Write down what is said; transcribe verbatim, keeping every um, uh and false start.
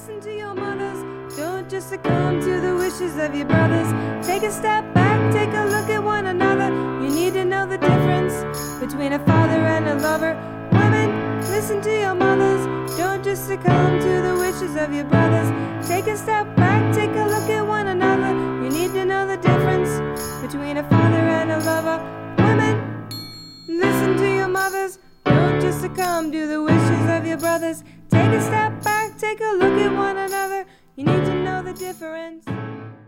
Listen to your mothers. Don't just succumb to the wishes of your brothers. Take a step back, take a look at one another. You need to know the difference between a father and a lover. Women, listen to your mothers. Don't just succumb to the wishes of your brothers. Take a step back, take a look at one another. You need to know the difference between a father and a lover. Women, listen to your mothers. Don't just succumb to the wishes of your brothers. Take a step back, take a look at one another. You need to know the difference.